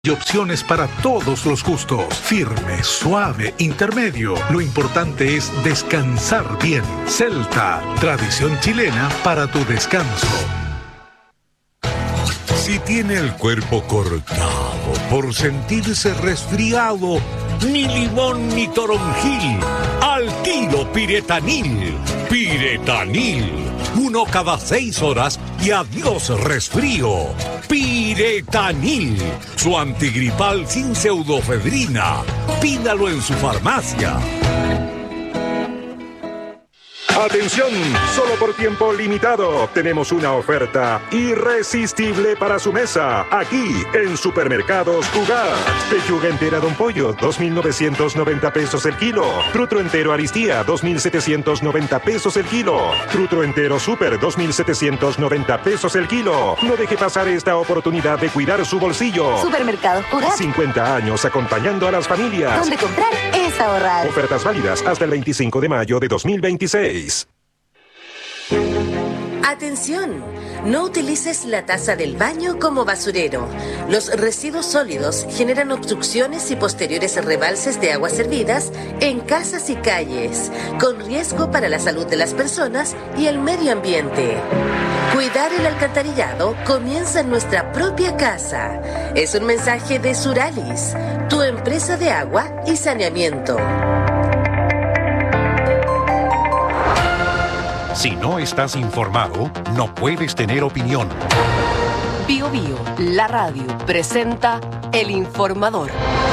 Y opciones para todos los gustos. Firme, suave, intermedio. Lo importante es descansar bien. Celta, tradición chilena para tu descanso. Si tiene el cuerpo cortado por sentirse resfriado, ni limón ni toronjil, al tiro Piretanil. Piretanil, 1 cada 6 horas y adiós resfrío. Piretanil, su antigripal sin pseudofedrina. Pídalo en su farmacia. ¡Atención! Solo por tiempo limitado tenemos una oferta irresistible para su mesa, aquí en Supermercados Cugat. Pechuga entera Don Pollo, 2.990 pesos el kilo. Trutro entero Aristía, 2.790 pesos el kilo. Trutro entero Super, 2.790 pesos el kilo. No deje pasar esta oportunidad de cuidar su bolsillo. Supermercados Cugat. 50 años acompañando a las familias. Donde comprar es ahorrar. Ofertas válidas hasta el 25 de mayo de 2026. Atención, no utilices la taza del baño como basurero. Los residuos sólidos generan obstrucciones y posteriores rebalses de aguas servidas en casas y calles, con riesgo para la salud de las personas y el medio ambiente. Cuidar el alcantarillado comienza en nuestra propia casa. Es un mensaje de Suralis, tu empresa de agua y saneamiento. Si no estás informado, no puedes tener opinión. Bio Bio, la radio, presenta El Informador.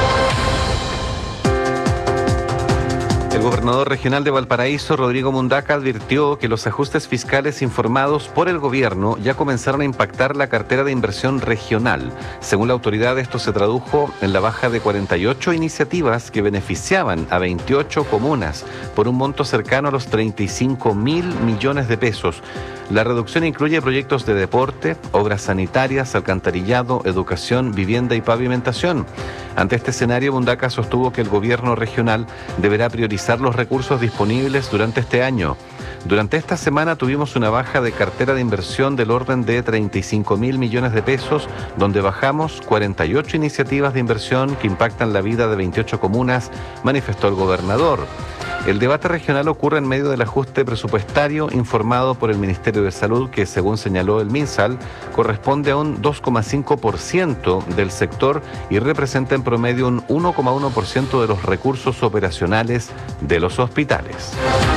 El gobernador regional de Valparaíso, Rodrigo Mundaca, advirtió que los ajustes fiscales informados por el gobierno ya comenzaron a impactar la cartera de inversión regional. Según la autoridad, esto se tradujo en la baja de 48 iniciativas que beneficiaban a 28 comunas por un monto cercano a los 35.000 millones de pesos. La reducción incluye proyectos de deporte, obras sanitarias, alcantarillado, educación, vivienda y pavimentación. Ante este escenario, Mundaca sostuvo que el gobierno regional deberá priorizar los recursos disponibles durante este año. Durante esta semana tuvimos una baja de cartera de inversión del orden de 35.000 millones de pesos, donde bajamos 48 iniciativas de inversión que impactan la vida de 28 comunas, manifestó el gobernador. El debate regional ocurre en medio del ajuste presupuestario informado por el Ministerio de Salud, que según señaló el MinSal, corresponde a un 2,5% del sector y representa en promedio un 1,1% de los recursos operacionales de los hospitales.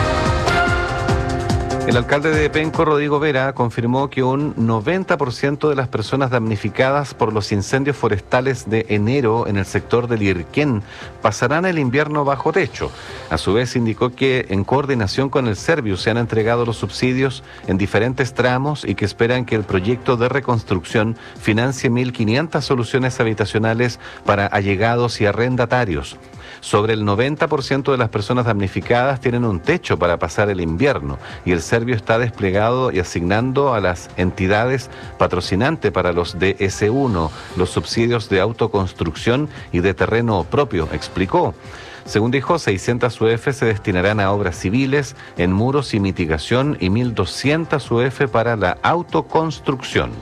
El alcalde de Penco, Rodrigo Vera, confirmó que un 90% de las personas damnificadas por los incendios forestales de enero en el sector del Irquén pasarán el invierno bajo techo. A su vez, indicó que en coordinación con el Servius se han entregado los subsidios en diferentes tramos y que esperan que el proyecto de reconstrucción financie 1.500 soluciones habitacionales para allegados y arrendatarios. Sobre el 90% de las personas damnificadas tienen un techo para pasar el invierno y el Servio está desplegado y asignando a las entidades patrocinantes para los DS1 los subsidios de autoconstrucción y de terreno propio, explicó. Según dijo, 600 UF se destinarán a obras civiles, en muros y mitigación y 1.200 UF para la autoconstrucción.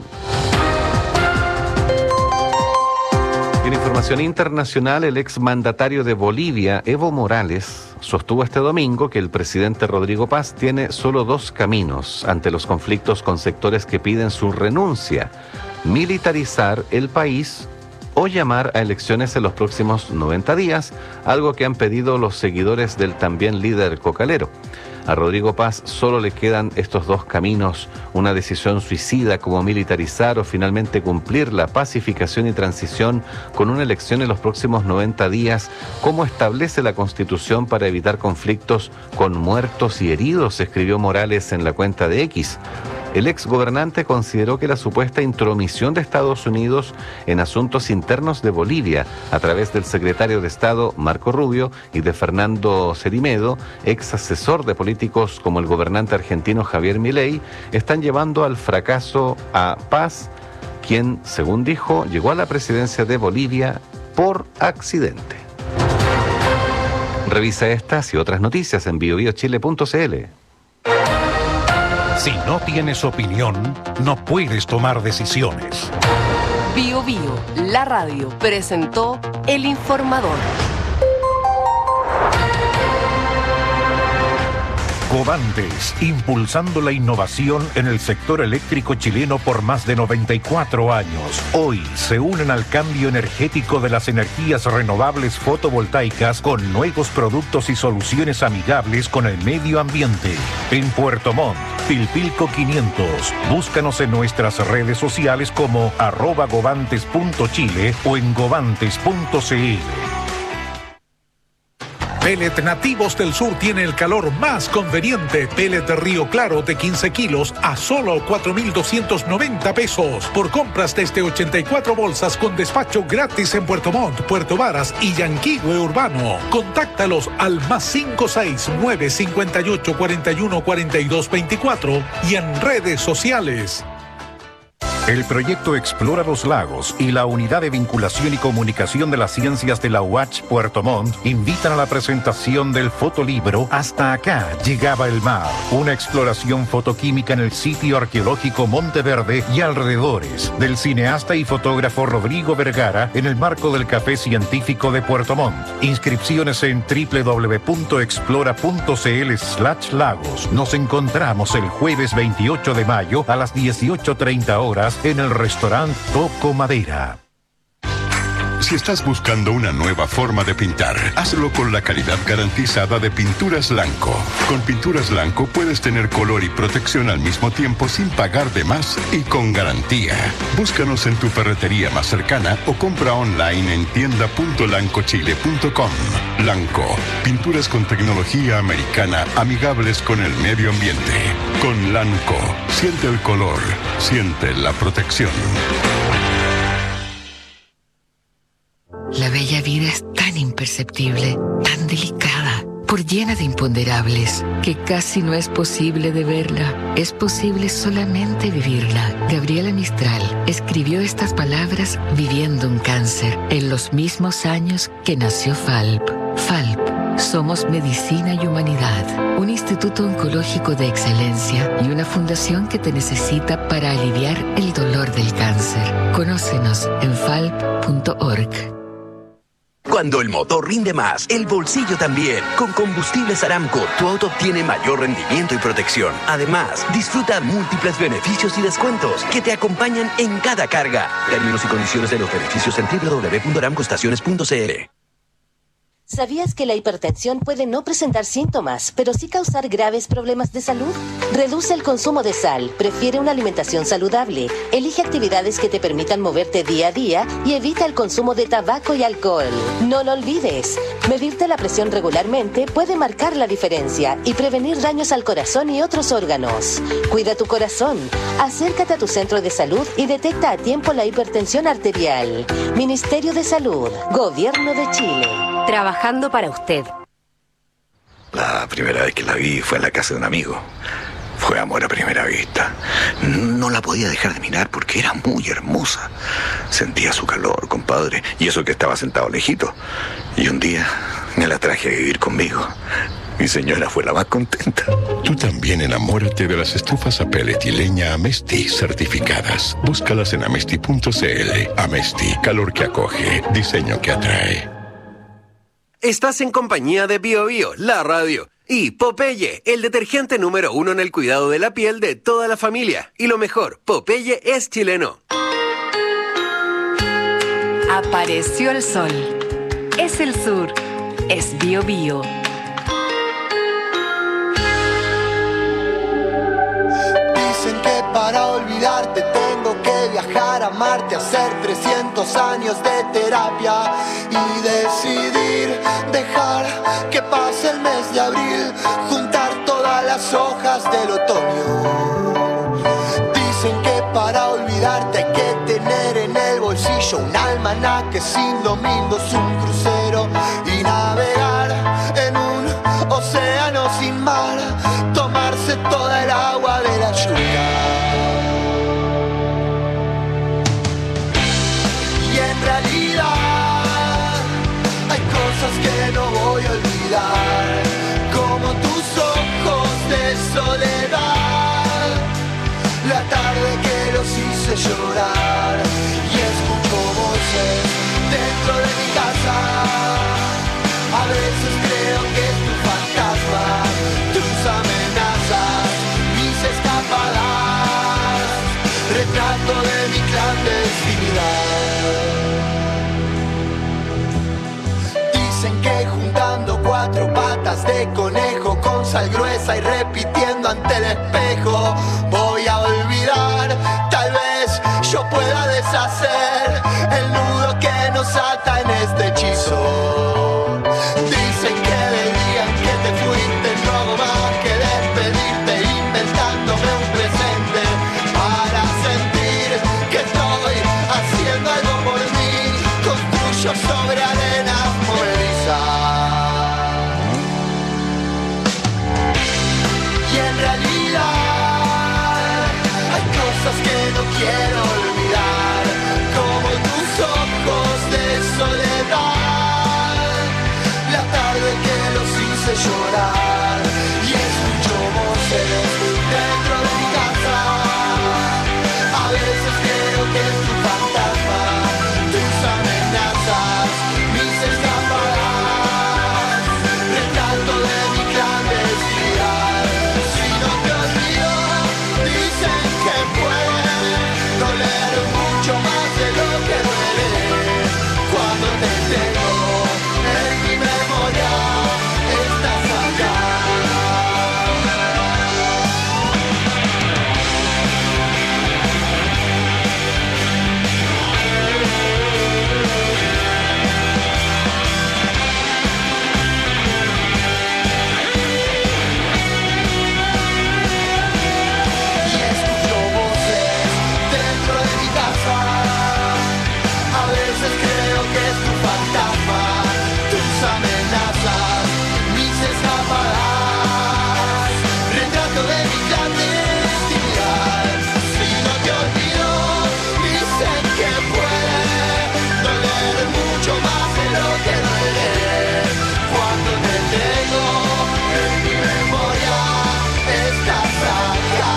En información internacional, el exmandatario de Bolivia, Evo Morales, sostuvo este domingo que el presidente Rodrigo Paz tiene solo dos caminos ante los conflictos con sectores que piden su renuncia: militarizar el país o llamar a elecciones en los próximos 90 días, algo que han pedido los seguidores del también líder cocalero. A Rodrigo Paz solo le quedan estos dos caminos: una decisión suicida como militarizar o finalmente cumplir la pacificación y transición con una elección en los próximos 90 días, como establece la Constitución para evitar conflictos con muertos y heridos, escribió Morales en la cuenta de X. El exgobernante consideró que la supuesta intromisión de Estados Unidos en asuntos internos de Bolivia, a través del secretario de Estado Marco Rubio y de Fernando Cerimedo, ex asesor de políticos como el gobernante argentino Javier Milei, están llevando al fracaso a Paz, quien, según dijo, llegó a la presidencia de Bolivia por accidente. Revisa estas y otras noticias en biobiochile.cl. Si no tienes opinión, no puedes tomar decisiones. Bio Bio, la radio, presentó El Informador. Covantes, impulsando la innovación en el sector eléctrico chileno por más de 94 años. Hoy se unen al cambio energético de las energías renovables fotovoltaicas con nuevos productos y soluciones amigables con el medio ambiente. En Puerto Montt, Pilpilco 500. Búscanos en nuestras redes sociales como @govantes.chile o en govantes.cl. Pellet Nativos del Sur tiene el calor más conveniente. Pellet Río Claro de 15 kilos a solo 4,290 pesos. Por compras desde 84 bolsas con despacho gratis en Puerto Montt, Puerto Varas y Yanquihue Urbano. Contáctalos al +569 58 41 42 24 y en redes sociales. El proyecto Explora los Lagos y la Unidad de Vinculación y Comunicación de las Ciencias de la UACH Puerto Montt invitan a la presentación del fotolibro Hasta acá llegaba el mar, una exploración fotoquímica en el sitio arqueológico Monteverde y alrededores, del cineasta y fotógrafo Rodrigo Vergara en el marco del Café Científico de Puerto Montt. Inscripciones en www.explora.cl/lagos. Nos encontramos el jueves 28 de mayo a las 18:30 horas en el restaurante Toco Madera. Si estás buscando una nueva forma de pintar, hazlo con la calidad garantizada de Pinturas Lanco. Con Pinturas Lanco puedes tener color y protección al mismo tiempo sin pagar de más y con garantía. Búscanos en tu ferretería más cercana o compra online en tienda.lancochile.com. Lanco, pinturas con tecnología americana amigables con el medio ambiente. Con Lanco, siente el color, siente la protección. La bella vida es tan imperceptible, tan delicada, por llena de imponderables, que casi no es posible de verla. Es posible solamente vivirla. Gabriela Mistral escribió estas palabras viviendo un cáncer en los mismos años que nació FALP. FALP. Somos Medicina y Humanidad, un instituto oncológico de excelencia y una fundación que te necesita para aliviar el dolor del cáncer. Conócenos en falp.org. Cuando el motor rinde más, el bolsillo también. Con Combustibles Aramco, tu auto obtiene mayor rendimiento y protección. Además, disfruta múltiples beneficios y descuentos que te acompañan en cada carga. Términos y condiciones de los beneficios en www.aramcoestaciones.cl. ¿Sabías que la hipertensión puede no presentar síntomas, pero sí causar graves problemas de salud? Reduce el consumo de sal, prefiere una alimentación saludable, elige actividades que te permitan moverte día a día y evita el consumo de tabaco y alcohol. No lo olvides, medirte la presión regularmente puede marcar la diferencia y prevenir daños al corazón y otros órganos. Cuida tu corazón, acércate a tu centro de salud y detecta a tiempo la hipertensión arterial. Ministerio de Salud, Gobierno de Chile. Trabajando para usted. La primera vez que la vi fue en la casa de un amigo. Fue amor a primera vista. No la podía dejar de mirar porque era muy hermosa. Sentía su calor, compadre, y eso que estaba sentado lejito. Y un día me la traje a vivir conmigo. Mi señora fue la más contenta. Tú también enamórate de las estufas a pellet y leña Amesti certificadas. Búscalas en amesti.cl. Amesti, calor que acoge, diseño que atrae. Estás en compañía de Bio Bio, la radio, y Popeye, el detergente número 1 en el cuidado de la piel de toda la familia. Y lo mejor, Popeye es chileno. Apareció el sol. Es el sur. Es Bio Bio. Dicen que para olvidarte tengo que viajar a Marte, hacer 300 años de terapia y decidir dejar que pase el mes de abril, juntar todas las hojas del otoño. Dicen que para olvidarte hay que tener en el bolsillo un almanaque sin domingos, un crucero y navegar en un océano sin mar, tomarse toda el agua de la lluvia. Y en realidad hay cosas que no voy a olvidar, como tus ojos de soledad, la tarde que los hice llorar y escuchar voces dentro de mi casa. A veces creo que es tu fantasma, tus amenazas, mis escapadas, retrato de mi clandestinidad. Dicen que juntando 4 patas de conejo con sal gruesa y repitiendo ante el espejo voy a olvidar. Tal vez yo pueda deshacer el nudo que nos ata en este hechizo. Dicen que del día en que te fuiste no hago más que despedirte, inventándome un presente para sentir que estoy haciendo algo por mí. Construyo sobre arenas movedizas. Y en realidad hay cosas que no quiero olvidar, como tus ojos de soledad, la tarde que los hice llorar. Y escucho voces dentro de mi casa. A veces creo que es tu fantasma, tus amenazas, mis escapadas, retrato de mi clandestinidad. Si no te olvido, dicen que puede doler mucho más de lo que duele cuando te tengo en mi memoria. Estás acá. Y escucho voces dentro de mi casa. A veces creo que es tu fantasma, tus amenazas, mis escapadas, retrato de mi clandestinidad. Si no te olvido, dicen que puede doler mucho más de lo que duele cuando te tengo en mi memoria. Estás acá.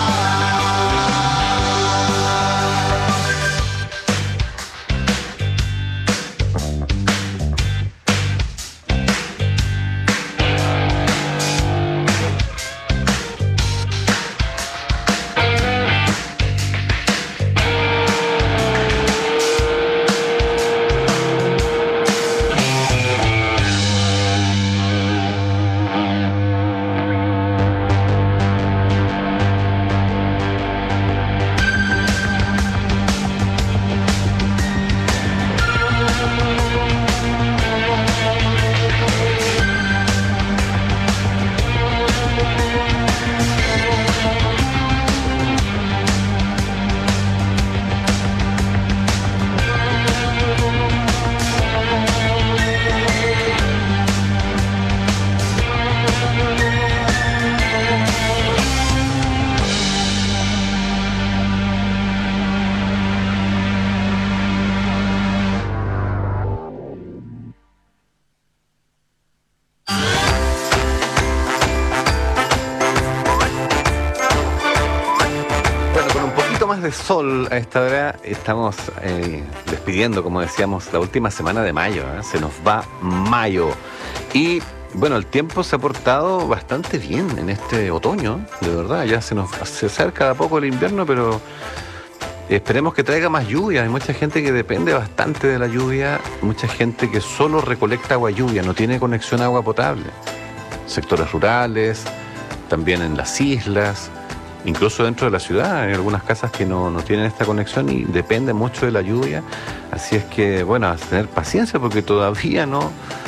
Bueno, con un poquito más de sol a esta hora estamos despidiendo, como decíamos, la última semana de mayo. Se nos va mayo. Y bueno, el tiempo se ha portado bastante bien en este otoño, de verdad. Ya se acerca de a poco el invierno, pero esperemos que traiga más lluvia. Hay mucha gente que depende bastante de la lluvia, mucha gente que solo recolecta agua lluvia, no tiene conexión a agua potable. Sectores rurales, también en las islas, incluso dentro de la ciudad, hay algunas casas que no tienen esta conexión y depende mucho de la lluvia. Así es que, bueno, a tener paciencia porque todavía no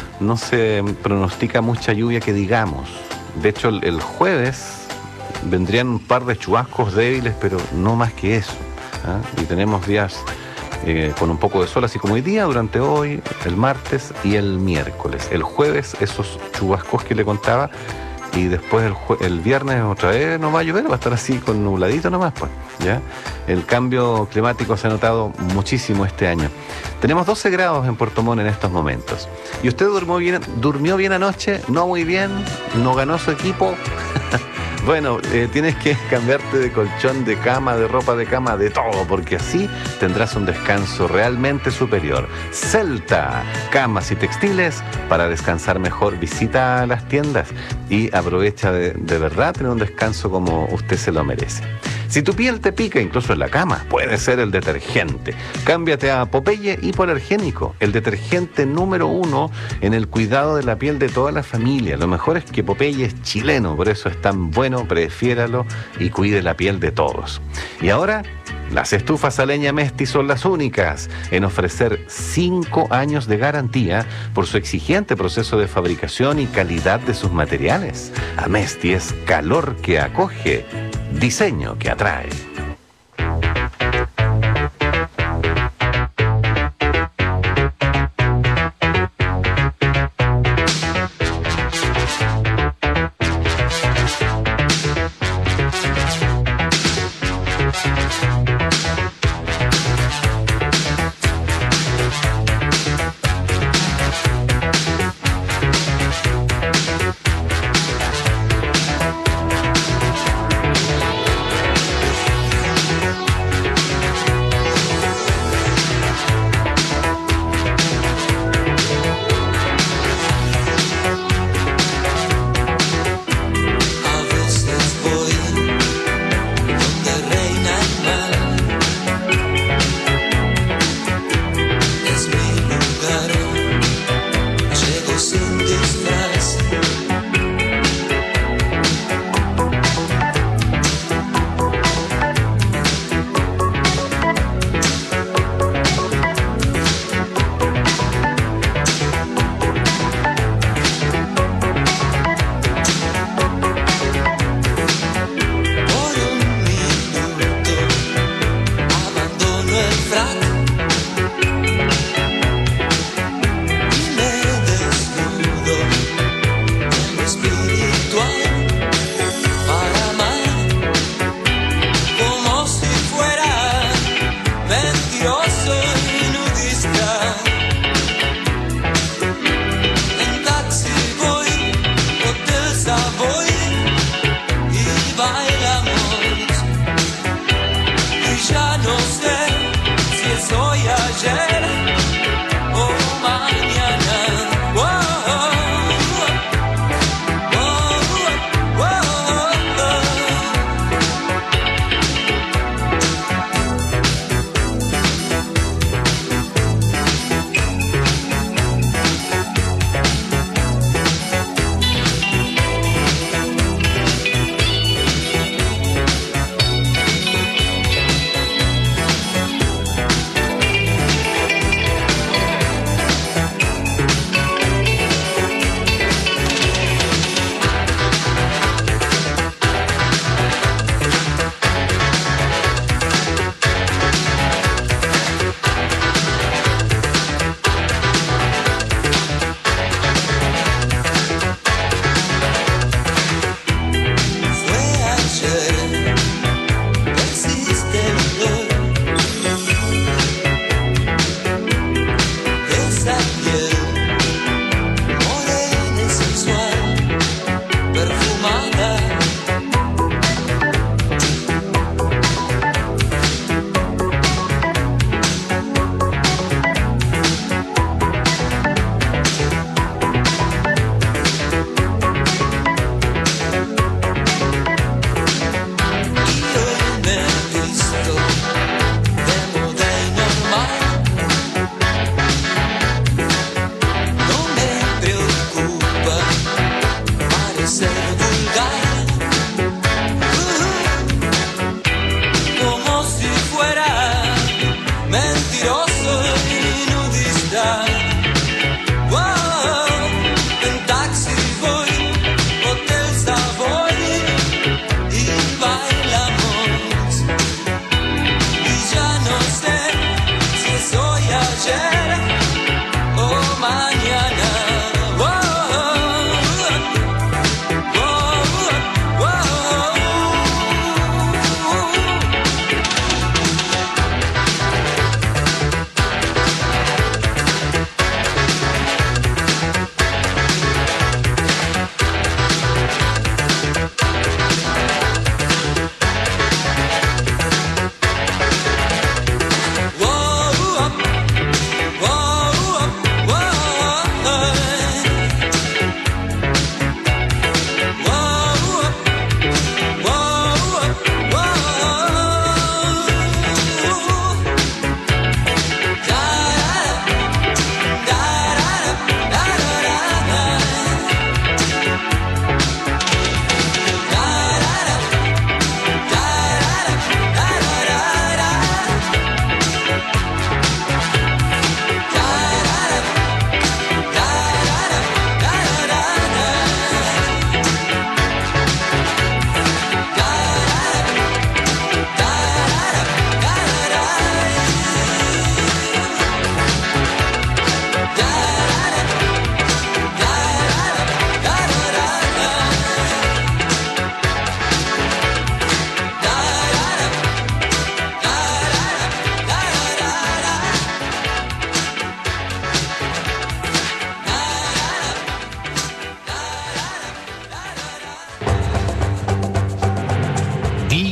se pronostica mucha lluvia que digamos. De hecho, el jueves vendrían un par de chubascos débiles, pero no más que eso. Y tenemos días con un poco de sol, así como hoy día, durante hoy, el martes y el miércoles. El jueves, esos chubascos que le contaba, y después el viernes otra vez no va a llover, va a estar así con nubladito nomás, pues, ¿ya? El cambio climático se ha notado muchísimo este año. Tenemos 12 grados en Puerto Montt en estos momentos. ¿Y usted durmió bien anoche? ¿No muy bien? ¿No ganó su equipo? Bueno, tienes que cambiarte de colchón, de cama, de ropa de cama, de todo, porque así tendrás un descanso realmente superior. Celta, camas y textiles para descansar mejor. Visita las tiendas y aprovecha de verdad tener un descanso como usted se lo merece. Si tu piel te pica, incluso en la cama, puede ser el detergente. Cámbiate a Popeye Hipoalergénico, el detergente número 1 en el cuidado de la piel de toda la familia. Lo mejor es que Popeye es chileno, por eso es tan bueno, prefiéralo y cuide la piel de todos. Y ahora, las estufas a leña Mesti son las únicas en ofrecer 5 años de garantía por su exigente proceso de fabricación y calidad de sus materiales. Amesti es calor que acoge, diseño que atrae.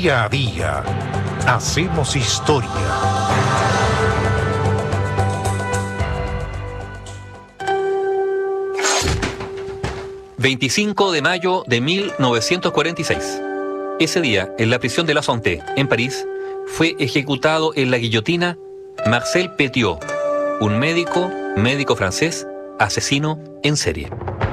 Día a día, hacemos historia. ...25 de mayo de 1946. Ese día, en la prisión de La Santé, en París, fue ejecutado en la guillotina Marcel Petiot, un médico francés, asesino en serie.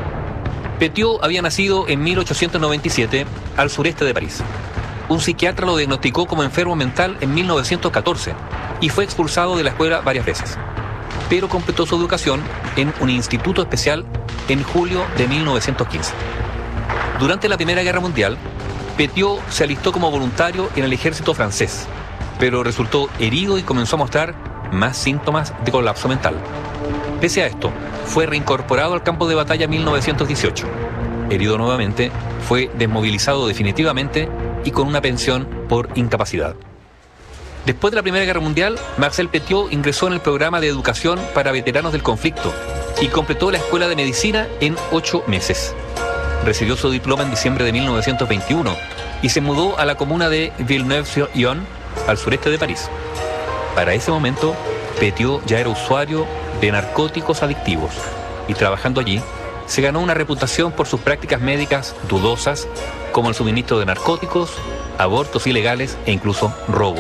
Petiot había nacido en 1897 al sureste de París. Un psiquiatra lo diagnosticó como enfermo mental en 1914 y fue expulsado de la escuela varias veces, pero completó su educación en un instituto especial en julio de 1915. Durante la Primera Guerra Mundial, Petiot se alistó como voluntario en el ejército francés, pero resultó herido y comenzó a mostrar más síntomas de colapso mental. Pese a esto, fue reincorporado al campo de batalla en 1918. Herido nuevamente, fue desmovilizado definitivamente y con una pensión por incapacidad. Después de la Primera Guerra Mundial, Marcel Petiot ingresó en el programa de educación para veteranos del conflicto y completó la escuela de medicina en 8 meses. Recibió su diploma en diciembre de 1921 y se mudó a la comuna de Villeneuve-sur-Yonne, al sureste de París. Para ese momento, Petiot ya era usuario de narcóticos adictivos y trabajando allí, se ganó una reputación por sus prácticas médicas dudosas, como el suministro de narcóticos, abortos ilegales e incluso robo.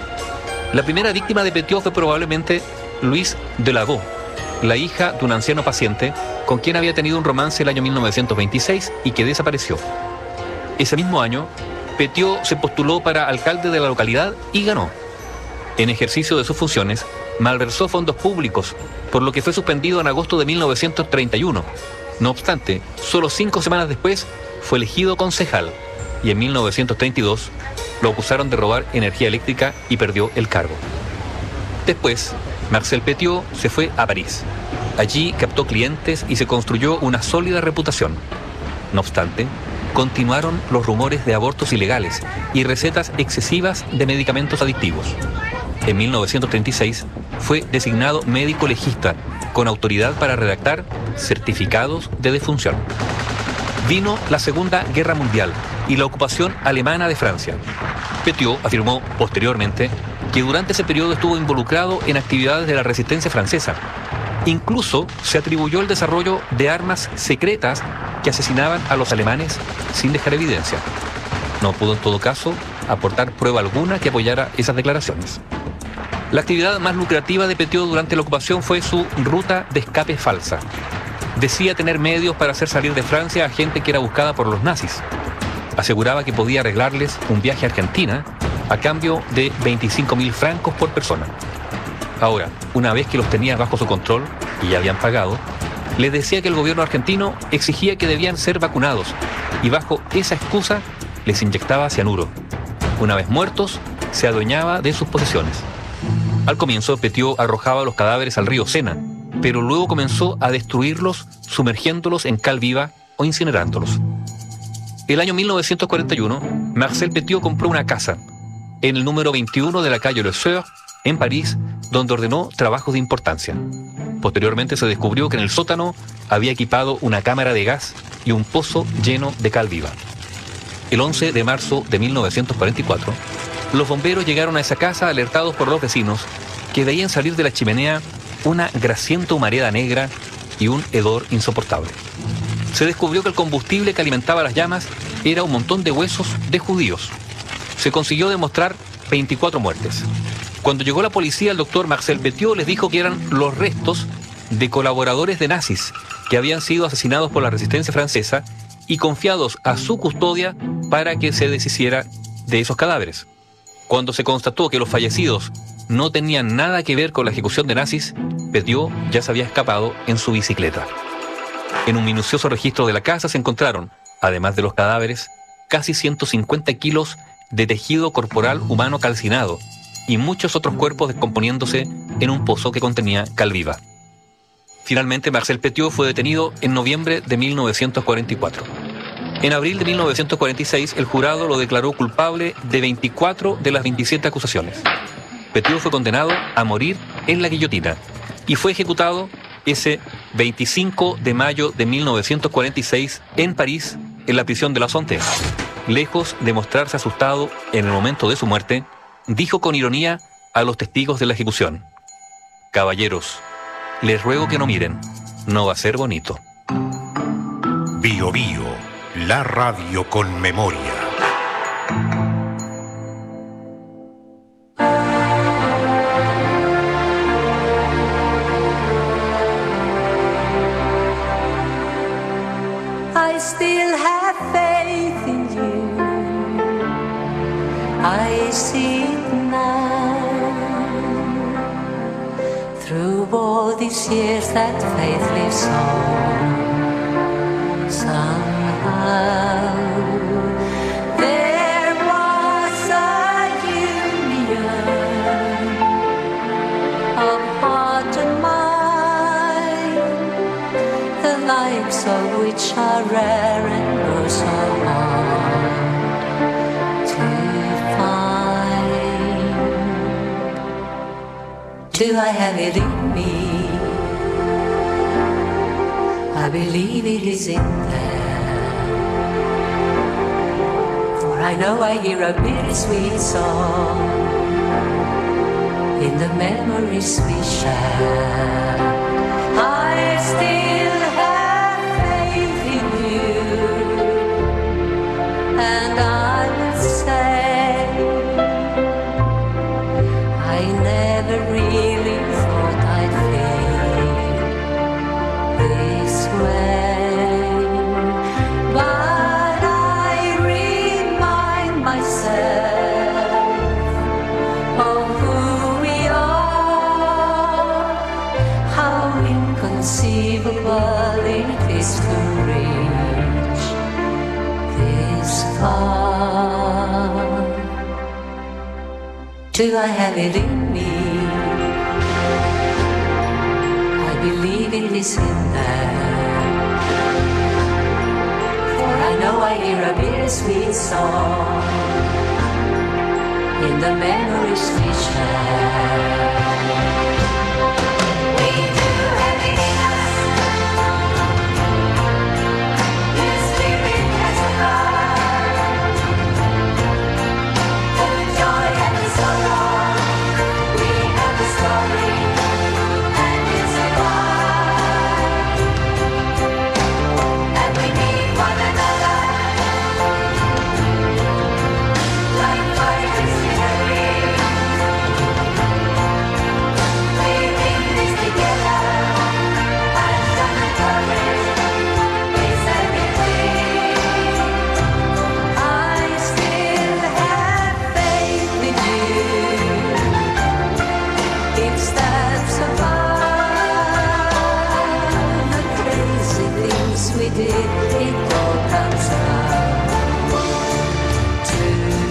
La primera víctima de Petiot fue probablemente Louise Delaveau, la hija de un anciano paciente con quien había tenido un romance el año 1926 y que desapareció. Ese mismo año, Petiot se postuló para alcalde de la localidad y ganó. En ejercicio de sus funciones, malversó fondos públicos, por lo que fue suspendido en agosto de 1931. No obstante, solo 5 semanas después fue elegido concejal y en 1932 lo acusaron de robar energía eléctrica y perdió el cargo. Después, Marcel Petiot se fue a París. Allí captó clientes y se construyó una sólida reputación. No obstante, continuaron los rumores de abortos ilegales y recetas excesivas de medicamentos adictivos. En 1936 fue designado médico legista con autoridad para redactar certificados de defunción. Vino la Segunda Guerra Mundial y la ocupación alemana de Francia. Petiot afirmó posteriormente que durante ese periodo estuvo involucrado en actividades de la resistencia francesa. Incluso se atribuyó el desarrollo de armas secretas que asesinaban a los alemanes sin dejar evidencia. No pudo en todo caso aportar prueba alguna que apoyara esas declaraciones. La actividad más lucrativa de Petiot durante la ocupación fue su ruta de escape falsa. Decía tener medios para hacer salir de Francia a gente que era buscada por los nazis. Aseguraba que podía arreglarles un viaje a Argentina a cambio de 25.000 francos por persona. Ahora, una vez que los tenía bajo su control y ya habían pagado, les decía que el gobierno argentino exigía que debían ser vacunados y bajo esa excusa les inyectaba cianuro. Una vez muertos, se adueñaba de sus posesiones. Al comienzo, Petiot arrojaba los cadáveres al río Sena, pero luego comenzó a destruirlos sumergiéndolos en cal viva o incinerándolos. El año 1941, Marcel Petiot compró una casa en el número 21 de la calle Le Seur, en París, donde ordenó trabajos de importancia. Posteriormente se descubrió que en el sótano había equipado una cámara de gas y un pozo lleno de cal viva. El 11 de marzo de 1944, los bomberos llegaron a esa casa alertados por los vecinos que veían salir de la chimenea una grasienta humareda negra y un hedor insoportable. Se descubrió que el combustible que alimentaba las llamas era un montón de huesos de judíos. Se consiguió demostrar 24 muertes. Cuando llegó la policía, el doctor Marcel Petiot les dijo que eran los restos de colaboradores de nazis que habían sido asesinados por la resistencia francesa y confiados a su custodia para que se deshiciera de esos cadáveres. Cuando se constató que los fallecidos no tenían nada que ver con la ejecución de nazis, Petiot ya se había escapado en su bicicleta. En un minucioso registro de la casa se encontraron, además de los cadáveres, casi 150 kilos de tejido corporal humano calcinado y muchos otros cuerpos descomponiéndose en un pozo que contenía cal viva. Finalmente, Marcel Petiot fue detenido en noviembre de 1944. En abril de 1946, el jurado lo declaró culpable de 24 de las 27 acusaciones. Petiot fue condenado a morir en la guillotina y fue ejecutado ese 25 de mayo de 1946 en París, en la prisión de La Santé. lejos de mostrarse asustado en el momento de su muerte, dijo con ironía a los testigos de la ejecución: «Caballeros, les ruego que no miren, no va a ser bonito». Bio Bio, la radio con memoria. I still have faith in you. I see it now. Through all these years that faith lives on. Somehow there was a union of heart and mind, the likes of which are rare and oh so hard to find. Do I have it in me? I believe it is in there, for I know I hear a bittersweet song in the memories we share. I still have faith in you, and I will say I never really thought I'd feel this way, but I remind myself of who we are, how inconceivable it is to reach this far. Do I have it in me? I believe it is in there, for I know I hear a bittersweet song in the memories we share. We do have it in us. Your spirit has arrived. The joy and the sorrow. We have the story, and it's alive. And we need one another, like fighters in a ring. We're in this together, passion and courage is everything. I still have faith in you. It stands above the crazy things we did. It all comes down to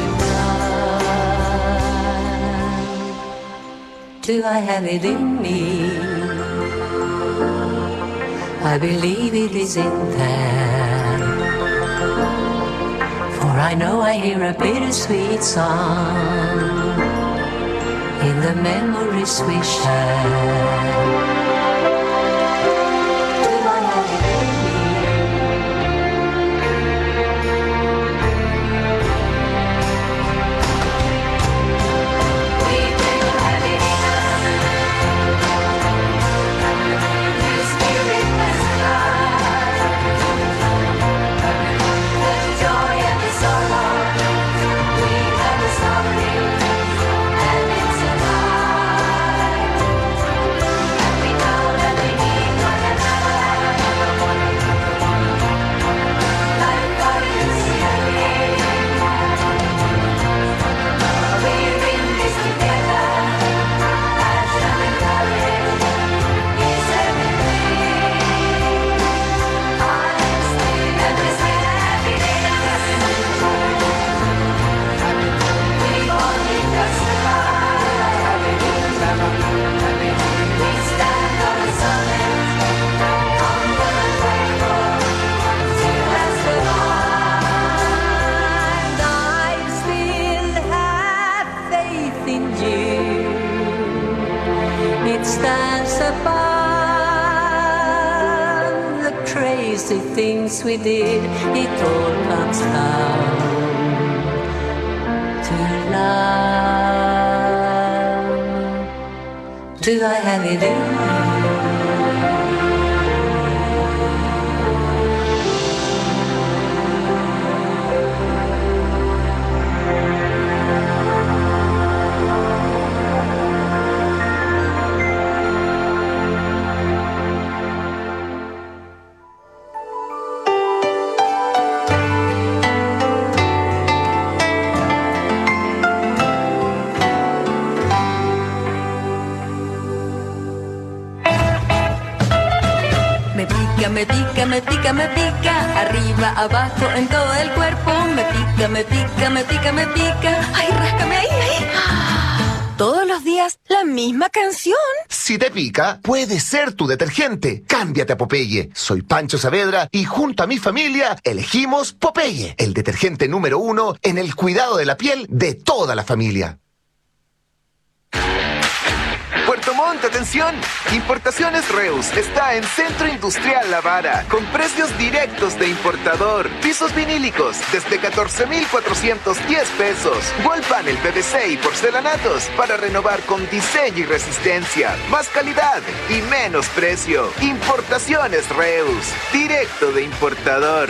love. Do I have it in me? I believe it is in there, for I know I hear a bittersweet song in the memories we share. Do I have it in me? We do have it in us. Your spirit has arrived. The joy and the sorrow. We have the story, and it's alive. And we know that we need one another, like fighters in a ring. We're in this together, passion and courage is everything. I still have it in us. We all need just survive. We stand on the summit, humble and grateful to have survived. I still have faith in you. It stands above the crazy things we did. It all comes down to love. Do I have it in me? Me pica, me pica, me pica, arriba, abajo, en todo el cuerpo. Me pica, me pica, me pica, me pica. Ay, ráscame ahí, ahí. Todos los días la misma canción. Si te pica, puede ser tu detergente. Cámbiate a Popeye. Soy Pancho Saavedra y junto a mi familia elegimos Popeye, el detergente número 1 en el cuidado de la piel de toda la familia. Puerto Montt, atención. Importaciones Reus está en Centro Industrial La Vara, con precios directos de importador. Pisos vinílicos desde 14,410 pesos. Wall panel PVC y porcelanatos para renovar con diseño y resistencia. Más calidad y menos precio. Importaciones Reus, directo de importador.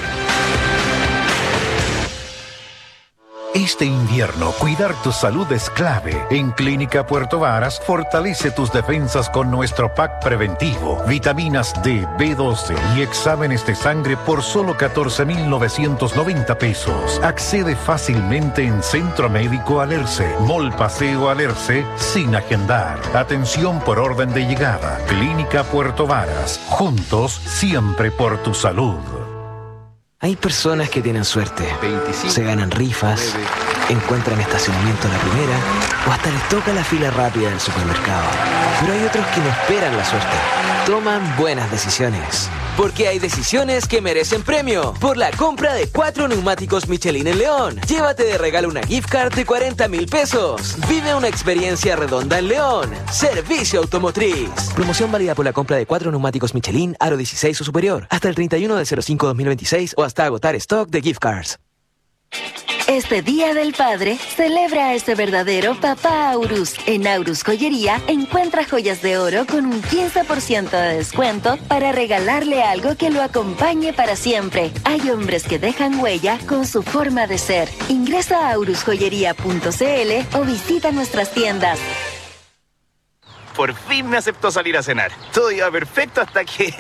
Este invierno, cuidar tu salud es clave. En Clínica Puerto Varas, fortalece tus defensas con nuestro pack preventivo. Vitaminas D, B12 y exámenes de sangre por solo 14,990 pesos. Accede fácilmente en Centro Médico Alerce, Mall Paseo Alerce, sin agendar. Atención por orden de llegada. Clínica Puerto Varas. Juntos, siempre por tu salud. Hay personas que tienen suerte, se ganan rifas, encuentran estacionamiento a la primera o hasta les toca la fila rápida del supermercado. Pero hay otros que no esperan la suerte, toman buenas decisiones. Porque hay decisiones que merecen premio. Por la compra de 4 neumáticos Michelin en León, llévate de regalo una gift card de 40,000 pesos. Vive una experiencia redonda en León. Servicio Automotriz. Promoción válida por la compra de 4 neumáticos Michelin, aro 16 o superior, hasta el 31/05/2026 o hasta agotar stock de gift cards. Este Día del Padre, celebra a ese verdadero papá Aurus. En Aurus Joyería, encuentra joyas de oro con un 15% de descuento para regalarle algo que lo acompañe para siempre. Hay hombres que dejan huella con su forma de ser. Ingresa a aurusjoyería.cl o visita nuestras tiendas. Por fin me aceptó salir a cenar. Todo iba perfecto hasta que...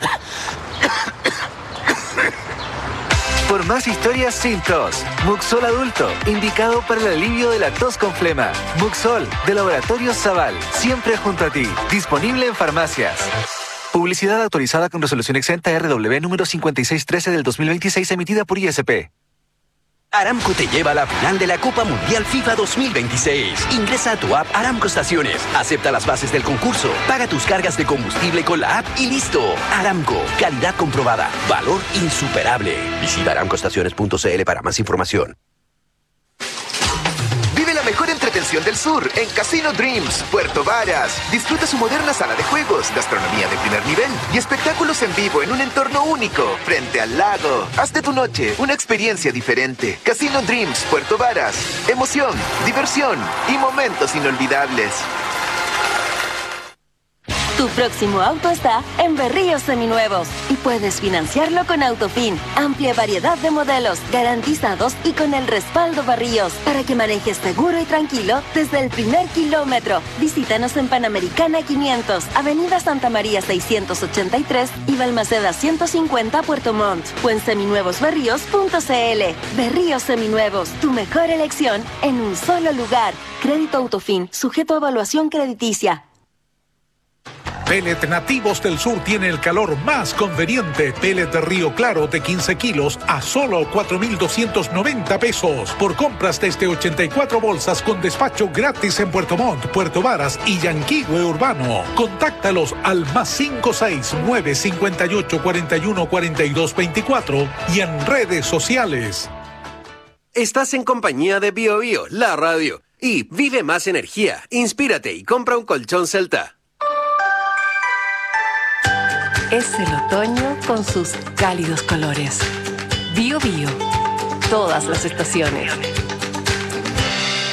Por más historias sin tos, Muxol Adulto, indicado para el alivio de la tos con flema. Muxol, de Laboratorios Zaval, siempre junto a ti. Disponible en farmacias. Publicidad autorizada con resolución exenta RW número 5613 del 2026 emitida por ISP. Aramco te lleva a la final de la Copa Mundial FIFA 2026. Ingresa a tu app Aramco Estaciones, acepta las bases del concurso, paga tus cargas de combustible con la app y listo. Aramco, calidad comprobada, valor insuperable. Visita aramcoestaciones.cl para más información. Vive la mejor entretención del sur en Casino Dreams, Puerto Varas. Disfruta su moderna sala de juegos, gastronomía de primer nivel y espectáculos en vivo en un entorno único, frente al lago. Haz de tu noche una experiencia diferente. Casino Dreams, Puerto Varas. Emoción, diversión y momentos inolvidables. Tu próximo auto está en Berríos Seminuevos y puedes financiarlo con Autofin. Amplia variedad de modelos, garantizados y con el respaldo Berríos para que manejes seguro y tranquilo desde el primer kilómetro. Visítanos en Panamericana 500, Avenida Santa María 683 y Balmaceda 150 Puerto Montt o en seminuevosberríos.cl. Berríos Seminuevos, tu mejor elección en un solo lugar. Crédito Autofin, sujeto a evaluación crediticia. Pellet Nativos del Sur tiene el calor más conveniente. Pellet de Río Claro de 15 kilos a solo 4,290 pesos. Por compras desde 84 bolsas con despacho gratis en Puerto Montt, Puerto Varas y Yanquihue Urbano. Contáctalos al +569 58 41 42 24 y en redes sociales. Estás en compañía de BioBio, la radio. Y vive más energía, inspírate y compra un colchón Celta. Es el otoño con sus cálidos colores. Bio Bio, todas las estaciones.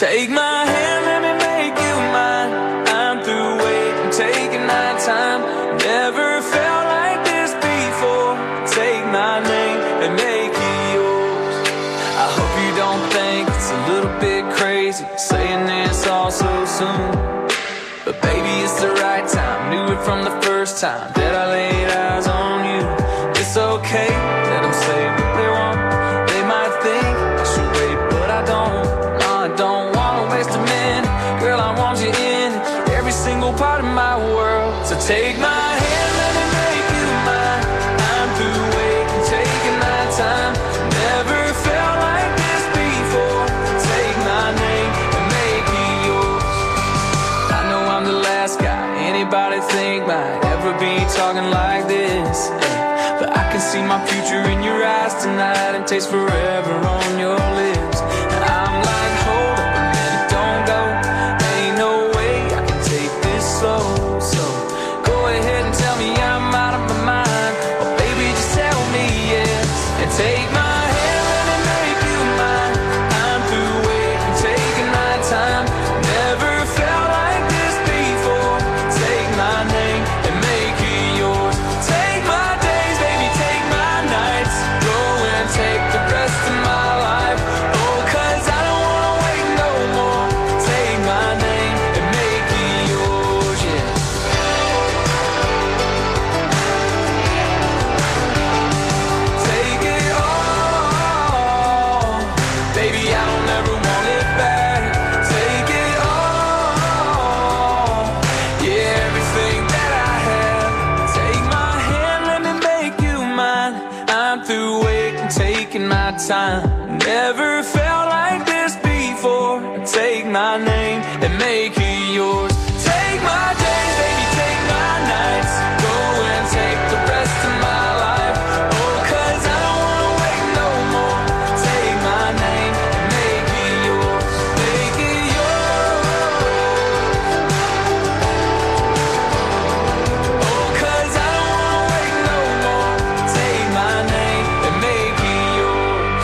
Take my hand, let me make you mine. I'm through waiting, taking my time. Never felt like this before. Take my name and make it yours. I hope you don't think it's a little bit crazy saying this all so soon. But baby, it's the right time. Knew it from the first time that I laid eyes on you. It's okay, let them say what they want. They might think I should wait, but I don't. No, I don't wanna waste a minute. Girl, I want you in every single part of my world. So take my hand, let me make you mine. I'm through waiting, taking my time. Never felt like this before. Take my name and make it yours. I know I'm the last guy anybody think might ever be talking like this, yeah. But I can see my future in your eyes tonight and taste forever on your lips. And I'm like, hold up a minute, don't go. Ain't no way I can take this slow. So go ahead and tell me I'm out of my mind. Or baby, just tell me yes. And take my hand, let me make you mine. I'm through waiting, taking my time. Never felt like this before. Take my name and make it yours. Take my days, baby, take my nights. Go and take the rest of my life. Oh, 'cause I don't wanna wait no more. Take my name and make it yours, yeah. Take it all, baby, I don't ever want it back. Take it all, yeah, everything that I have. Take my hand, let me make you mine. I'm through waiting, taking my time. Never felt like this before. Take my name and make it yours. Take my days, baby, take my nights. Go and take the rest of my life. Oh, 'cause I don't wanna wait no more. Take my name and make it yours. Make it yours. Oh, 'cause I don't wanna wait no more. Take my name and make it yours.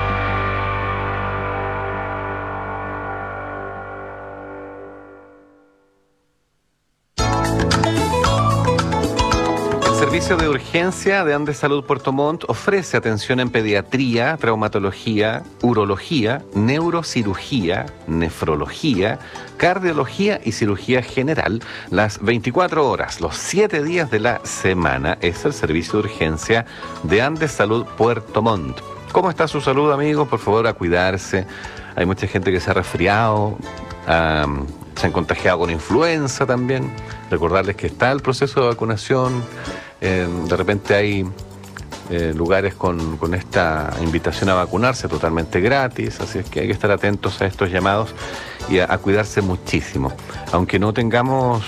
El Servicio de Urgencia de Andes Salud Puerto Montt ofrece atención en pediatría, traumatología, urología, neurocirugía, nefrología, cardiología y cirugía general las 24 horas, los 7 días de la semana. Es el Servicio de Urgencia de Andes Salud Puerto Montt. ¿Cómo está su salud, amigos? Por favor, a cuidarse. Hay mucha gente que se ha resfriado, se han contagiado con influenza también. Recordarles que está el proceso de vacunación. De repente hay lugares con esta invitación a vacunarse totalmente gratis, así es que hay que estar atentos a estos llamados y a cuidarse muchísimo. Aunque no tengamos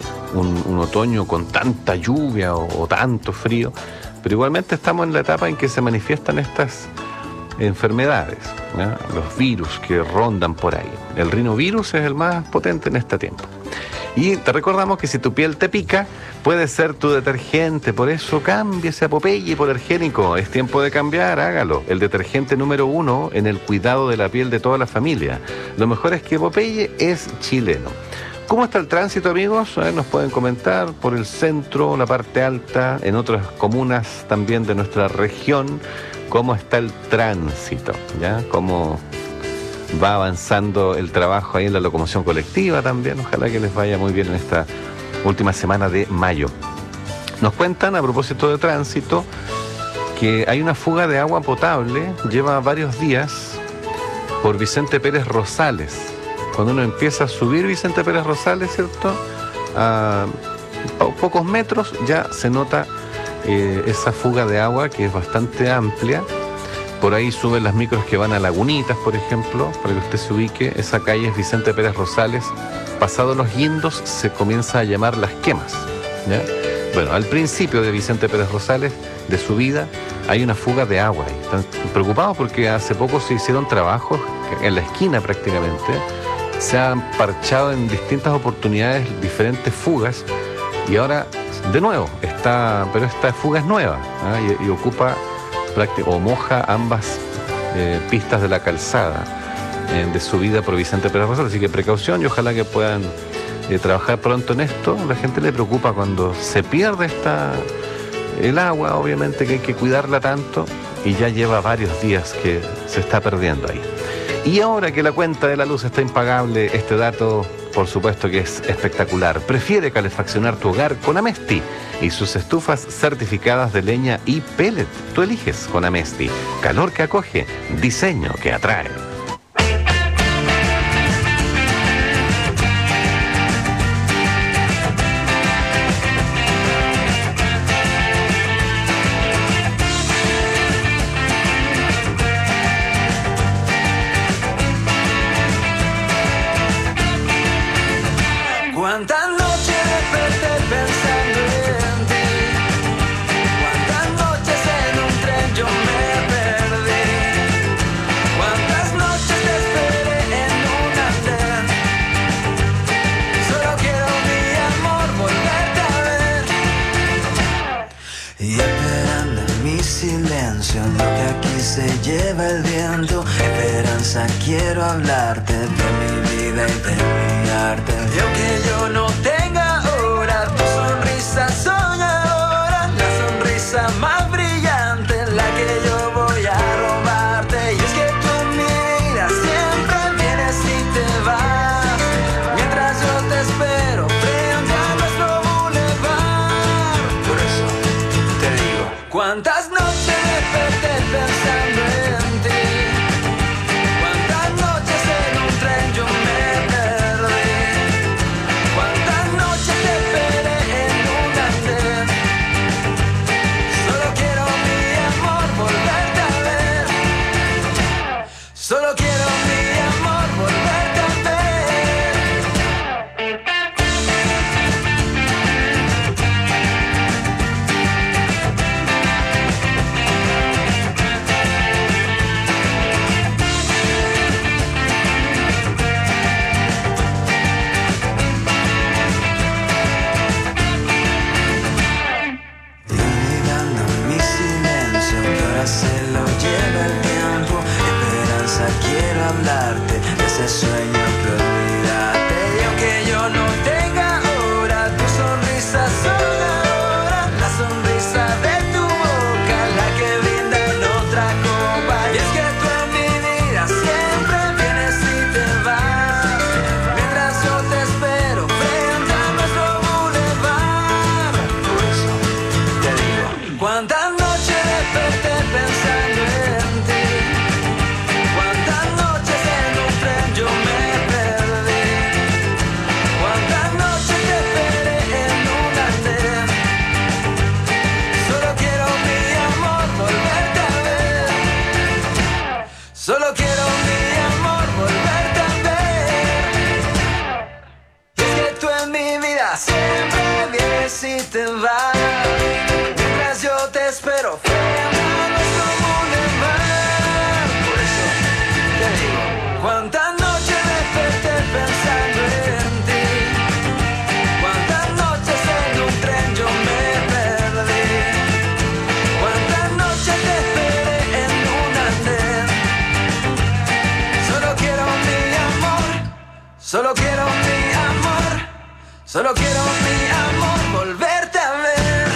un otoño con tanta lluvia o tanto frío, pero igualmente estamos en la etapa en que se manifiestan estas enfermedades, ¿no? Los virus que rondan por ahí. El rinovirus es el más potente en este tiempo. Y te recordamos que si tu piel te pica, puede ser tu detergente. Por eso cámbiese a Popeye Hipoalergénico. Es tiempo de cambiar, hágalo. El detergente número 1 en el cuidado de la piel de toda la familia. Lo mejor es que Popeye es chileno. ¿Cómo está el tránsito, amigos? Nos pueden comentar por el centro, la parte alta, en otras comunas también de nuestra región. ¿Cómo está el tránsito? ¿Ya? ¿Cómo va avanzando el trabajo ahí en la locomoción colectiva también? Ojalá que les vaya muy bien en esta última semana de mayo. Nos cuentan, a propósito de tránsito, que hay una fuga de agua potable, lleva varios días, por Vicente Pérez Rosales. Cuando uno empieza a subir Vicente Pérez Rosales, ¿cierto?, a pocos metros ya se nota esa fuga de agua, que es bastante amplia. Por ahí suben las micros que van a Lagunitas, por ejemplo, para que usted se ubique. Esa calle es Vicente Pérez Rosales. Pasado Los Guindos se comienza a llamar Las Quemas, ¿ya? Bueno, al principio de Vicente Pérez Rosales, de subida, hay una fuga de agua. Están preocupados porque hace poco se hicieron trabajos en la esquina prácticamente. Se han parchado en distintas oportunidades diferentes fugas y ahora de nuevo pero esta fuga es nueva, ¿eh? y ocupa o moja ambas pistas de la calzada. de su vida por Vicente Pérez Rosal, así que precaución y ojalá que puedan trabajar pronto en esto. La gente le preocupa cuando se pierde el agua, obviamente que hay que cuidarla tanto y ya lleva varios días que se está perdiendo ahí. Y ahora que la cuenta de la luz está impagable, este dato por supuesto que es espectacular. Prefiere calefaccionar tu hogar con Amesti y sus estufas certificadas de leña y pellet. Tú eliges con Amesti. Calor que acoge, diseño que atrae. Cuántas noches desperté pensando en ti, cuántas noches en un tren yo me perdí, cuántas noches te esperé en un andén. Solo quiero mi amor volverte a ver, y esperando en mi silencio en lo que aquí se lleva el viento. Esperanza, quiero hablarte de mi vida y de mi arte. Y aunque yo no tenga ahora tu sonrisa soñadora, la sonrisa más brillante, la que yo voy a robarte. Y es que tú en mi vida siempre vienes y te vas, mientras yo te espero frente a nuestro boulevard. Por eso te digo, cuántas noches desperté pensando en ti, cuántas noches en un tren yo me perdí, cuántas noches te esperé en un andén. Solo quiero mi amor volverte a ver, solo quiero mi amor volverte a ver. Olvidando mi silencio, que ahora se lo lleva el tiempo. Esperanza, quiero hablarte de ese sueño que olvidaste. Y aunque yo no tenga ahora tu sonrisa soñadora, la sonrisa de tu boca, la que brinda en otra copa. Y es que tú en mi vida siempre vienes y te vas, mientras yo te espero frente a nuestro boulevard. Por eso te digo, cuántas noches desperté pensando en ti, cuántas noches en un tren yo me perdí, cuántas noches te esperé en un andén. Solo quiero mi amor volverte a ver, solo quiero mi amor volverte a ver. Y es que tú en mi vida siempre vienes y te vas, mientras yo te espero frente a nuestro boulevard. Por eso te digo, cuántas noches desperté pensando en ti, cuántas noches en un tren yo me perdí, cuántas noches te esperé en un andén. Solo quiero mi amor, solo quiero mi amor, solo quiero mi amor volverte a ver.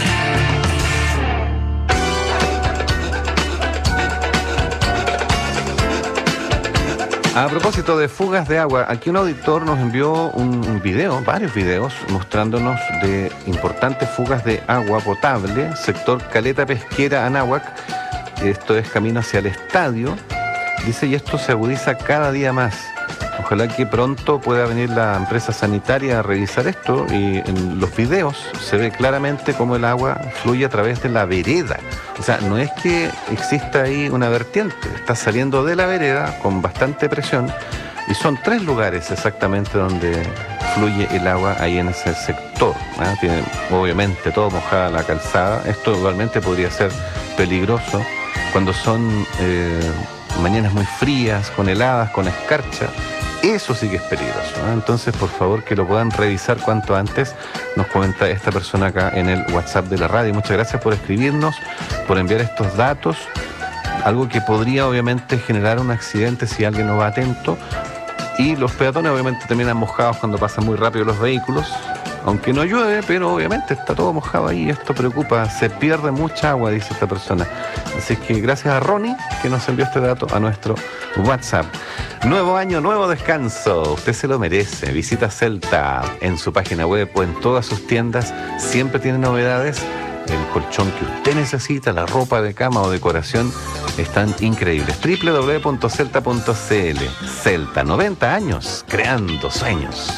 A propósito de fugas de agua, aquí un auditor nos envió un video, varios videos, mostrándonos de importantes fugas de agua potable, sector Caleta Pesquera, Anáhuac. Esto es camino hacia el estadio. Dice, y esto se agudiza cada día más. Ojalá que pronto pueda venir la empresa sanitaria a revisar esto, y en los videos se ve claramente cómo el agua fluye a través de la vereda. O sea, no es que exista ahí una vertiente, está saliendo de la vereda con bastante presión, y son 3 lugares exactamente donde fluye el agua ahí en ese sector. Tiene obviamente todo mojada la calzada. Esto igualmente podría ser peligroso cuando son mañanas muy frías, con heladas, con escarcha. Eso sí que es peligroso, ¿no? Entonces, por favor, que lo puedan revisar cuanto antes. Nos comenta esta persona acá en el WhatsApp de la radio. Muchas gracias por escribirnos, por enviar estos datos. algo que podría obviamente generar un accidente si alguien no va atento. Y los peatones obviamente terminan mojados cuando pasan muy rápido los vehículos, aunque no llueve, pero obviamente está todo mojado ahí y esto preocupa, se pierde mucha agua, dice esta persona. Así que gracias a Ronnie que nos envió este dato a nuestro WhatsApp. Nuevo año, nuevo descanso, usted se lo merece. Visita Celta en su página web o en todas sus tiendas, siempre tiene novedades. El colchón que usted necesita, la ropa de cama o decoración están increíbles. www.celta.cl. Celta, 90 años creando sueños.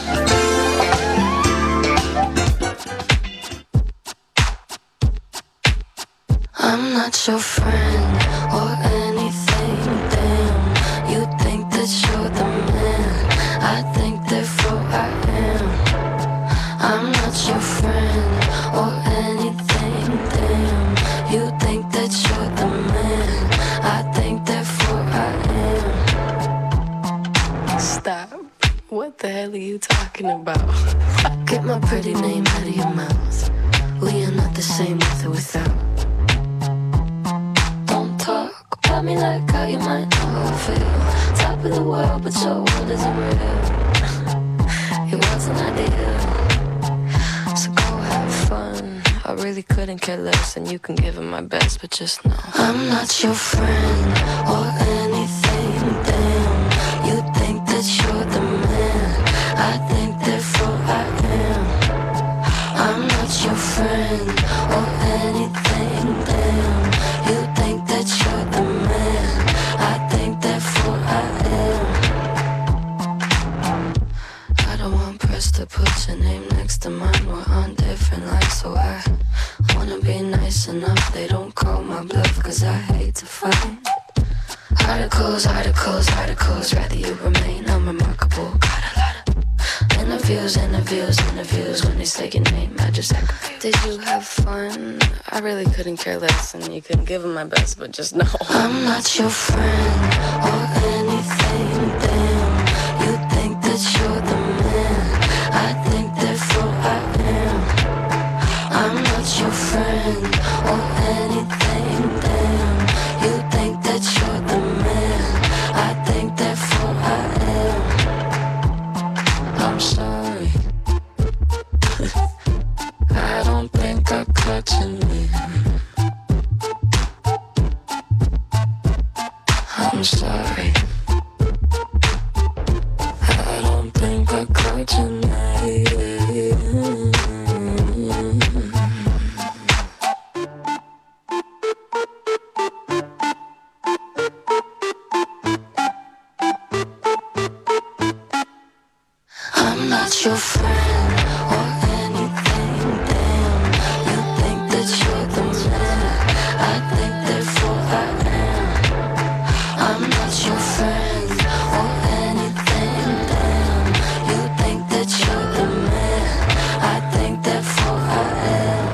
I'm not your friend or anything, damn. You think that you're the man, I think therefore I am. I'm not your friend or anything, damn. You think that you're the man, I think therefore I am. Stop. What the hell are you talking about? Get my pretty name out of your mouth. We are not the same with or without. Talk about me like how you might know how I feel. Top of the world, but your world isn't real. It was an idea, so go have fun. I really couldn't care less, and you can give it my best, but just know I'm not your friend or anything, damn. You think that you're the man, I think therefore I am. I'm not your friend or anything, damn. You think that you're the man, I think therefore I am. I don't want press to put your name next to mine. We're on different lines, so I wanna be nice enough. They don't call my bluff, cause I hate to fight. Articles, articles, articles, rather you remain unremarkable. Got a lot of interviews, interviews, interviews. When they say your name, I just act confused. Did you have fun? I really couldn't care less, and you couldn't give it my best, but just know I'm not your friend or anything, damn. You think that you're the man, I think therefore I am. I'm not your friend or anything, damn. You think that you're the man, I think therefore I am. I'm sorry. I don't think I caught your name. I'm sorry. I don't think I caught your name. I'm not your friend or anything, damn. You think that you're the man, I think therefore I am. I'm not your friend or anything, damn. You think that you're the man, I think therefore I am.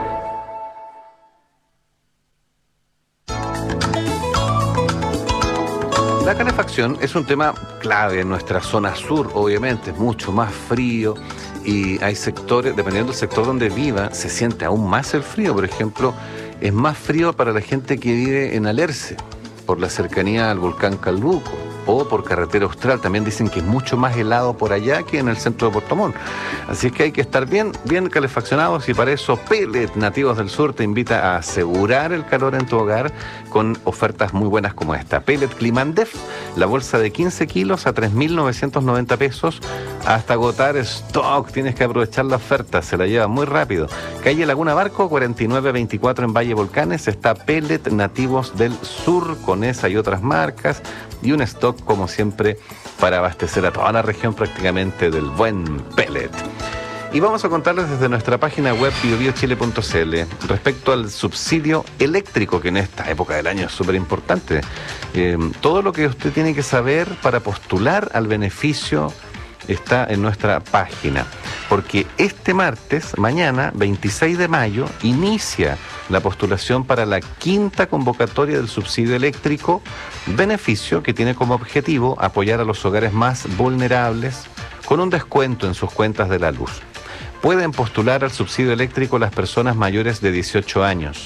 La calefacción es un tema clave en nuestra zona sur, obviamente, es mucho más frío y hay sectores, dependiendo del sector donde viva, se siente aún más el frío. Por ejemplo, es más frío para la gente que vive en Alerce, por la cercanía al volcán Calbuco, o por Carretera Austral. También dicen que es mucho más helado por allá que en el centro de Puerto Montt. Así es que hay que estar bien calefaccionados, y para eso Pellet Nativos del Sur te invita a asegurar el calor en tu hogar con ofertas muy buenas como esta. Pellet Climandef, la bolsa de 15 kilos a 3.990 pesos hasta agotar stock. Tienes que aprovechar la oferta, se la lleva muy rápido. Calle Laguna Barco 4924 en Valle Volcanes está Pellet Nativos del Sur, con esa y otras marcas, y un stock como siempre para abastecer a toda la región prácticamente del buen pellet. Y vamos a contarles desde nuestra página web biobiochile.cl respecto al subsidio eléctrico, que en esta época del año es súper importante. Todo lo que usted tiene que saber para postular al beneficio está en nuestra página, porque este martes, mañana, 26 de mayo, inicia la postulación para la quinta convocatoria del subsidio eléctrico, beneficio que tiene como objetivo apoyar a los hogares más vulnerables con un descuento en sus cuentas de la luz. Pueden postular al subsidio eléctrico las personas mayores de 18 años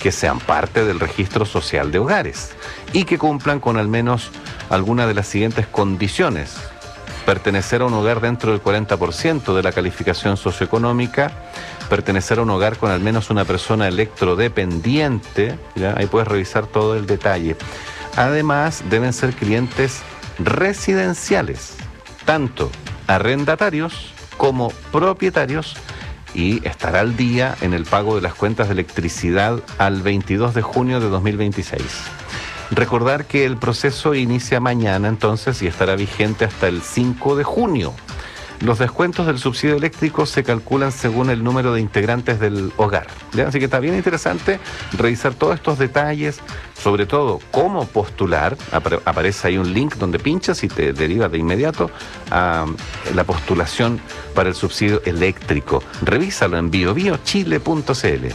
que sean parte del registro social de hogares y que cumplan con al menos alguna de las siguientes condiciones: pertenecer a un hogar dentro del 40% de la calificación socioeconómica, pertenecer a un hogar con al menos una persona electrodependiente, ¿ya? Ahí puedes revisar todo el detalle. Además, deben ser clientes residenciales, tanto arrendatarios como propietarios, y estar al día en el pago de las cuentas de electricidad al 22 de junio de 2026. Recordar que el proceso inicia mañana entonces y estará vigente hasta el 5 de junio. Los descuentos del subsidio eléctrico se calculan según el número de integrantes del hogar, ¿ya? Así que está bien interesante revisar todos estos detalles, sobre todo cómo postular. Aparece ahí un link donde pinchas y te deriva de inmediato a la postulación para el subsidio eléctrico. Revísalo en biobiochile.cl.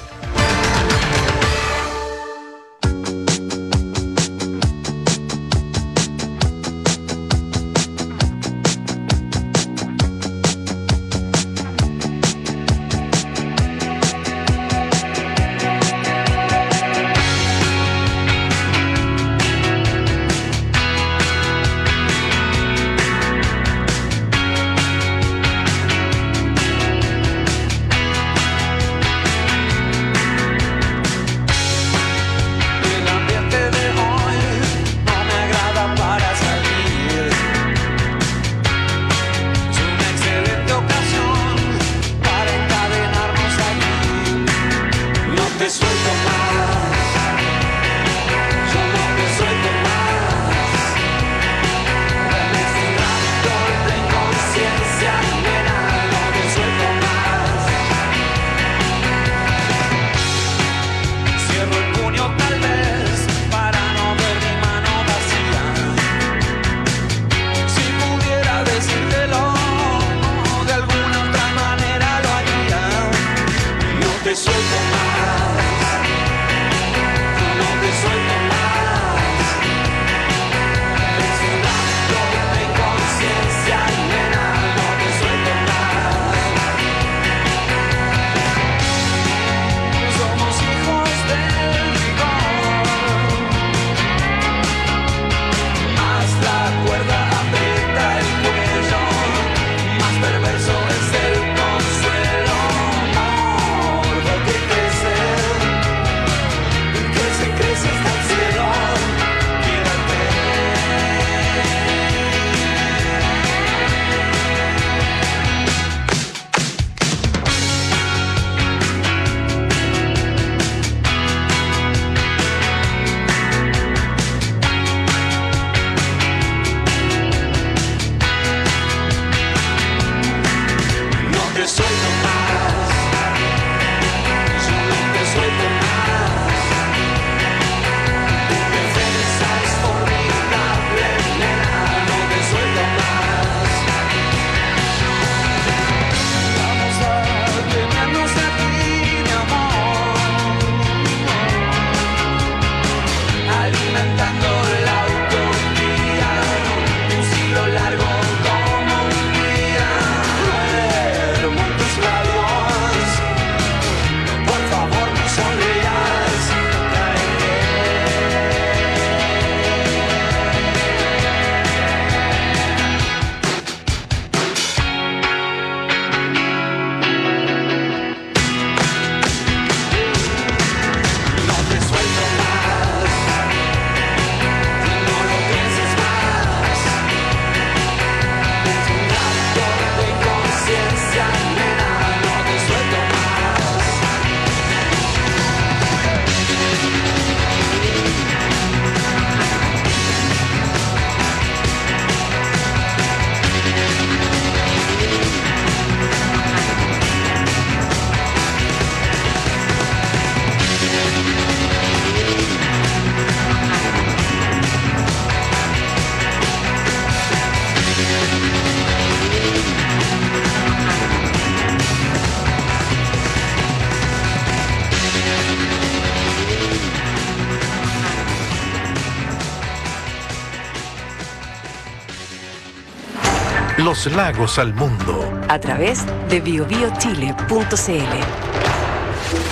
Los lagos al mundo. A través de biobiochile.cl.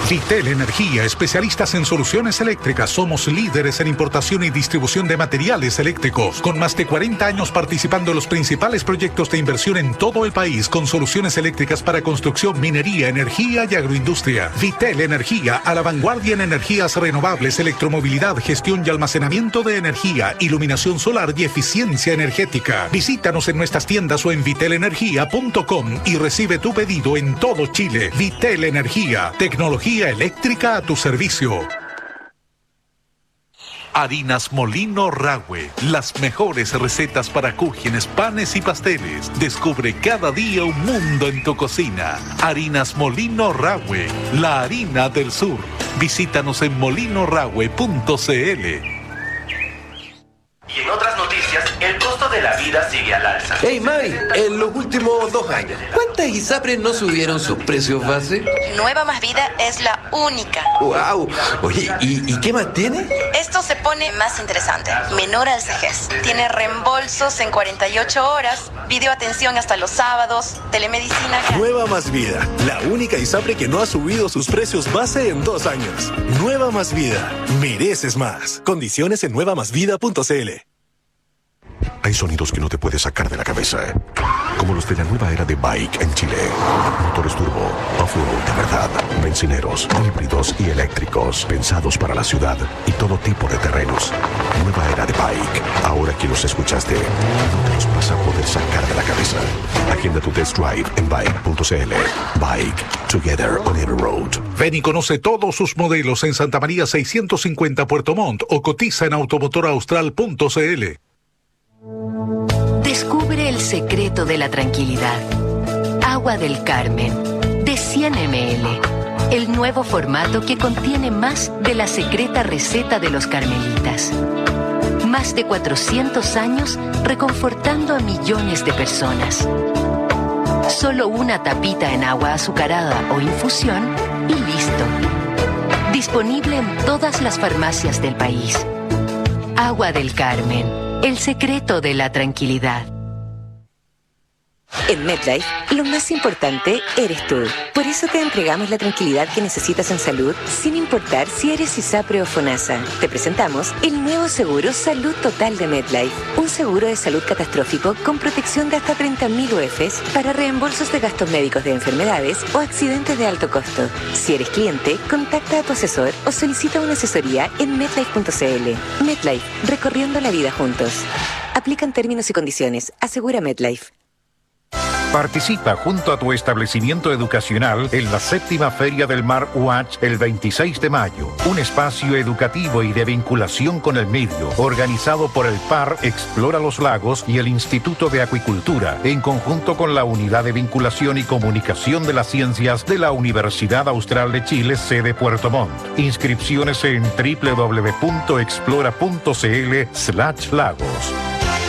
Vitel Energía, especialistas en soluciones eléctricas. Somos líderes en importación y distribución de materiales eléctricos, con más de 40 años participando en los principales proyectos de inversión en todo el país, con soluciones eléctricas para construcción, minería, energía y agroindustria. Vitel Energía, a la vanguardia en energías renovables, electromovilidad, gestión y almacenamiento de energía, iluminación solar y eficiencia energética. Visítanos en nuestras tiendas o en vitelenergia.com y recibe tu pedido en todo Chile. Vitel Energía, tecnología eléctrica a tu servicio. Harinas Molino Rahue, las mejores recetas para cúgenes, panes y pasteles. Descubre cada día un mundo en tu cocina. Harinas Molino Rahue, la harina del sur. Visítanos en molinorahue.cl. Y en otras noticias, el costo de la vida sigue al alza. Hey Mai, en los últimos 2 años, ¿cuántas ISAPRES no subieron sus precios base? Nueva Más Vida es la única. ¡Wow! Oye, ¿y qué más tiene? Esto se pone más interesante. Menor al CEGES. Tiene reembolsos en 48 horas, videoatención hasta los sábados, telemedicina. Nueva Más Vida, la única ISAPRE que no ha subido sus precios base en 2 años. Nueva Más Vida, mereces más. Condiciones en nuevamásvida.cl. Hay sonidos que no te puedes sacar de la cabeza, como los de la nueva era de Bike en Chile. Motores turbo, off-road de verdad, bencineros, híbridos y eléctricos, pensados para la ciudad y todo tipo de terrenos. Nueva era de Bike. Ahora que los escuchaste, no te los vas a poder sacar de la cabeza. Agenda tu test drive en bike.cl. Bike, together on every road. Ven y conoce todos sus modelos en Santa María 650 Puerto Montt o cotiza en automotoraustral.cl. Descubre el secreto de la tranquilidad. Agua del Carmen, de 100 ml. El nuevo formato que contiene más de la secreta receta de los carmelitas. Más de 400 años reconfortando a millones de personas. Solo una tapita en agua azucarada o infusión y listo. Disponible en todas las farmacias del país. Agua del Carmen. El secreto de la tranquilidad. En MetLife, lo más importante eres tú. Por eso te entregamos la tranquilidad que necesitas en salud, sin importar si eres ISAPRE o FONASA. Te presentamos el nuevo seguro Salud Total de MetLife. Un seguro de salud catastrófico con protección de hasta 30.000 UFs para reembolsos de gastos médicos de enfermedades o accidentes de alto costo. Si eres cliente, contacta a tu asesor o solicita una asesoría en MetLife.cl. MetLife, recorriendo la vida juntos. Aplican términos y condiciones. Asegura MetLife. Participa junto a tu establecimiento educacional en la 7ª Feria del Mar UACH el 26 de mayo. Un espacio educativo y de vinculación con el medio, organizado por el PAR Explora los Lagos y el Instituto de Acuicultura, en conjunto con la Unidad de Vinculación y Comunicación de las Ciencias de la Universidad Austral de Chile, sede Puerto Montt. Inscripciones en www.explora.cl/lagos.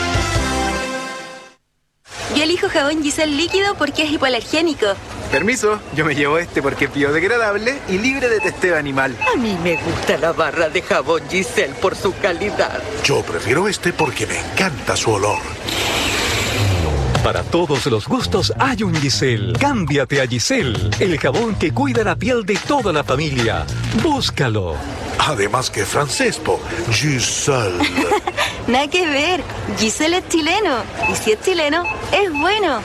Yo elijo jabón Giselle líquido porque es hipoalergénico. Permiso, yo me llevo este porque es biodegradable y libre de testeo animal. A mí me gusta la barra de jabón Giselle por su calidad. Yo prefiero este porque me encanta su olor. Para todos los gustos hay un Giselle. Cámbiate a Giselle, el jabón que cuida la piel de toda la familia. Búscalo. Además que francés, po. Giselle. Nada que ver. Giselle es chileno. Y si es chileno, es bueno.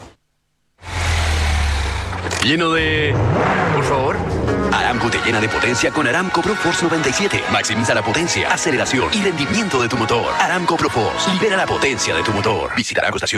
Lleno de... Por favor. Aramco te llena de potencia con Aramco Pro Force 97. Maximiza la potencia, aceleración y rendimiento de tu motor. Aramco Pro Force. Libera la potencia de tu motor. Visita Aramco Estación.